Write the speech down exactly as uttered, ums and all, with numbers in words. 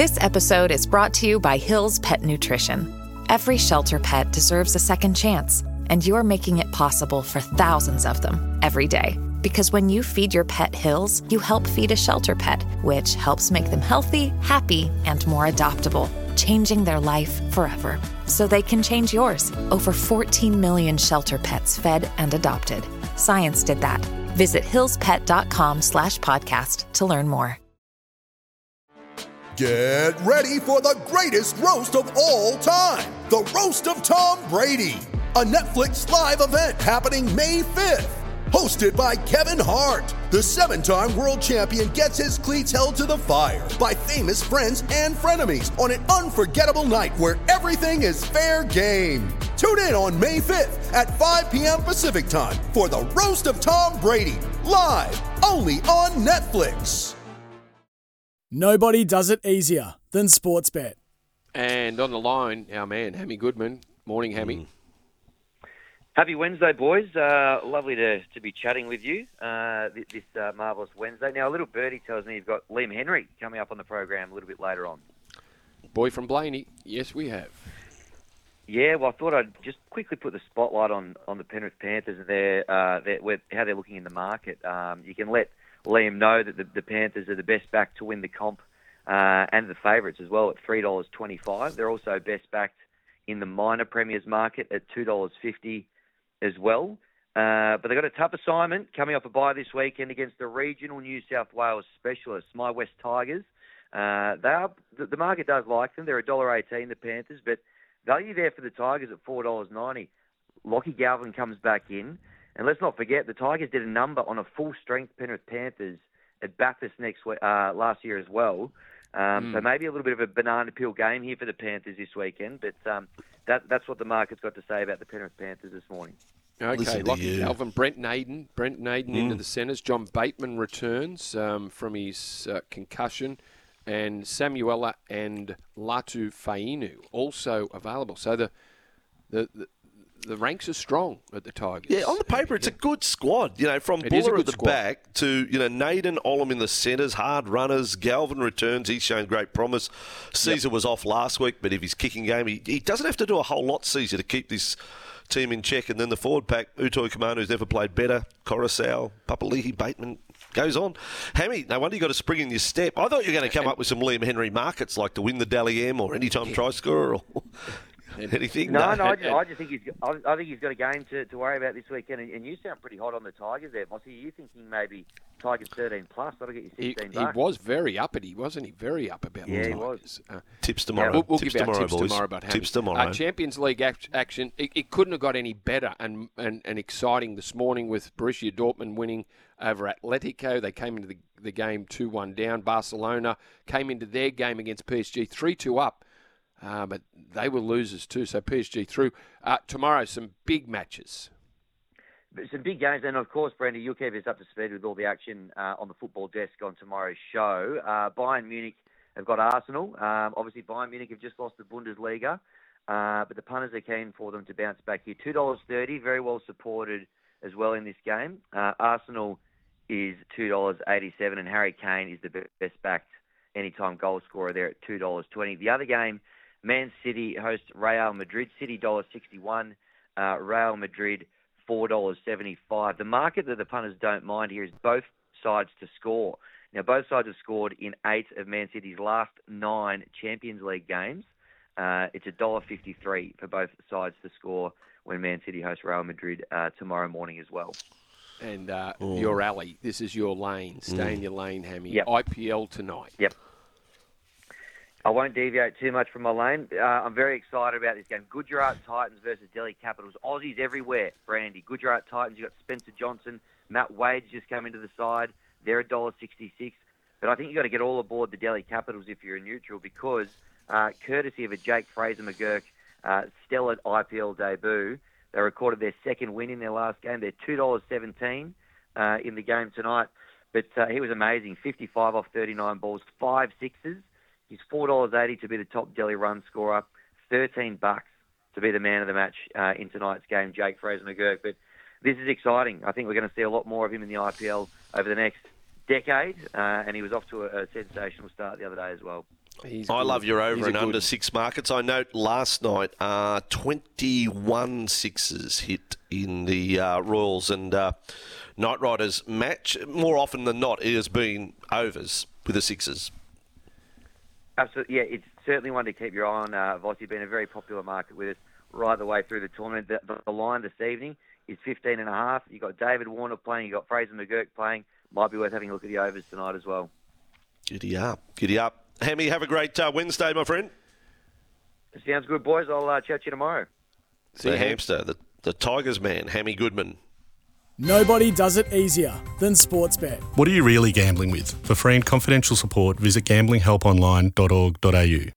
This episode is brought to you by Hill's Pet Nutrition. Every shelter pet deserves a second chance, and you're making it possible for thousands of them every day. Because when you feed your pet Hill's, you help feed a shelter pet, which helps make them healthy, happy, and more adoptable, changing their life forever. So they can change yours. Over fourteen million shelter pets fed and adopted. Science did that. Visit hillspet.com slash podcast to learn more. Get ready for the greatest roast of all time, the Roast of Tom Brady, a Netflix live event happening May fifth. Hosted by Kevin Hart, the seven-time world champion gets his cleats held to the fire by famous friends and frenemies on an unforgettable night where everything is fair game. Tune in on May fifth at five p.m. Pacific time for the Roast of Tom Brady, live only on Netflix. Nobody does it easier than Sportsbet. And on the line, our man, Hammy Goodman. Morning, Hammy. Mm. Happy Wednesday, boys. Uh, lovely to, to be chatting with you uh, this, this uh, marvellous Wednesday. Now, a little birdie tells me you've got Liam Henry coming up on the program a little bit later on. Boy from Blaney. Yes, we have. Yeah, well, I thought I'd just quickly put the spotlight on, on the Penrith Panthers and their, uh, their, how they're looking in the market. Um, you can let Liam know that the, the Panthers are the best back to win the comp uh, and the favourites as well at three dollars twenty-five. They're also best backed in the minor premiers market at two dollars fifty as well. Uh, but they've got a tough assignment coming off a bye this weekend against the regional New South Wales specialists, My West Tigers. Uh, they are, the, the market does like them. They're one dollar eighteen, the Panthers, but value there for the Tigers at four dollars ninety. Lockie Galvin comes back in. And let's not forget, the Tigers did a number on a full-strength Penrith Panthers at Bathurst next week, uh, last year as well. Um, mm. So maybe a little bit of a banana peel game here for the Panthers this weekend. But um, that, that's what the market's got to say about the Penrith Panthers this morning. Okay, Lockie Galvin, Brent Naden. Brent Naden mm. into the centres. John Bateman returns um, from his uh, concussion. And Samuela and Latu Fainu also available. So the the... the The ranks are strong at the Tigers. Yeah, on the paper, it's yeah. a good squad. You know, from it Buller at the squad. back to, you know, Naden, Olam in the centres, hard runners. Galvin returns. He's shown great promise. Caesar yep. was off last week, but if he's kicking game, he, he doesn't have to do a whole lot, Caesar, to keep this team in check. And then the forward pack, Utoi Kamanu, who's never played better, Coruscant, Papali'i, Bateman, goes on. Hammy, no wonder you got a spring in your step. I thought you were going to come up with some Liam Henry markets, like to win the Dally M or anytime yeah. try scorer or... Anything? No, no, no I, just, I just think he's. I, I think he's got a game to, to worry about this weekend. And, and you sound pretty hot on the Tigers there, Mossy. Are you thinking maybe Tigers thirteen plus? That'll get you sixteen he, bucks. He was very uppity, wasn't he? Very up about yeah, the he Tigers. was. Uh, tips tomorrow. Yeah, we'll, we'll tips give tomorrow, our tips boys. tomorrow about Hammy. Tips tomorrow. Uh, Champions League act, action. It, it couldn't have got any better and, and and exciting this morning with Borussia Dortmund winning over Atletico. They came into the, the game two one down. Barcelona came into their game against P S G three two up. Uh, but they were losers too, so P S G through. Uh, tomorrow, some big matches. Some big games, and of course, Brandy, you'll keep us up to speed with all the action uh, on the football desk on tomorrow's show. Uh, Bayern Munich have got Arsenal. Um, obviously, Bayern Munich have just lost the Bundesliga, uh, but the punters are keen for them to bounce back here. two dollars thirty, very well supported as well in this game. Uh, Arsenal is two dollars eighty-seven, and Harry Kane is the best backed anytime goal scorer there at two dollars twenty. The other game, Man City hosts Real Madrid. City one dollar sixty-one, uh, Real Madrid four dollars seventy-five. The market that the punters don't mind here is both sides to score. Now, both sides have scored in eight of Man City's last nine Champions League games. Uh, it's one dollar fifty-three for both sides to score when Man City hosts Real Madrid uh, tomorrow morning as well. And uh, your alley, this is your lane. Stay mm. in your lane, Hammy. Yep. I P L tonight. Yep. I won't deviate too much from my lane. Uh, I'm very excited about this game. Gujarat Titans versus Delhi Capitals. Aussies everywhere, Brandy. Gujarat Titans, you've got Spencer Johnson. Matt Wade's just come into the side. They're one dollar sixty-six. But I think you've got to get all aboard the Delhi Capitals if you're a neutral because, uh, courtesy of a Jake Fraser-McGurk uh, stellar I P L debut, they recorded their second win in their last game. They're two dollars seventeen uh, in the game tonight. But uh, he was amazing. fifty-five off thirty-nine balls, five sixes. He's four dollars eighty to be the top Delhi run scorer, thirteen bucks to be the man of the match uh, in tonight's game, Jake Fraser-McGurk. But this is exciting. I think we're going to see a lot more of him in the I P L over the next decade, uh, and he was off to a, a sensational start the other day as well. He's I good. love your over He's a and good- under six markets. I note last night uh, twenty-one sixes hit in the uh, Royals and uh, Knight Riders match. More often than not, it has been overs with the sixes. Absolutely, yeah. It's certainly one to keep your eye on. Uh, Vossi been a very popular market with us right the way through the tournament. The, the, the line this evening is fifteen and a half. You've got David Warner playing. You've got Fraser McGurk playing. Might be worth having a look at the overs tonight as well. Giddy up. Giddy up. Hammy, have a great uh, Wednesday, my friend. Sounds good, boys. I'll uh, chat to you tomorrow. The you, Ham. hamster, the, the Tigers man, Hammy Goodman. Nobody does it easier than Sportsbet. What are you really gambling with? For free and confidential support, visit gambling help online dot org dot a u.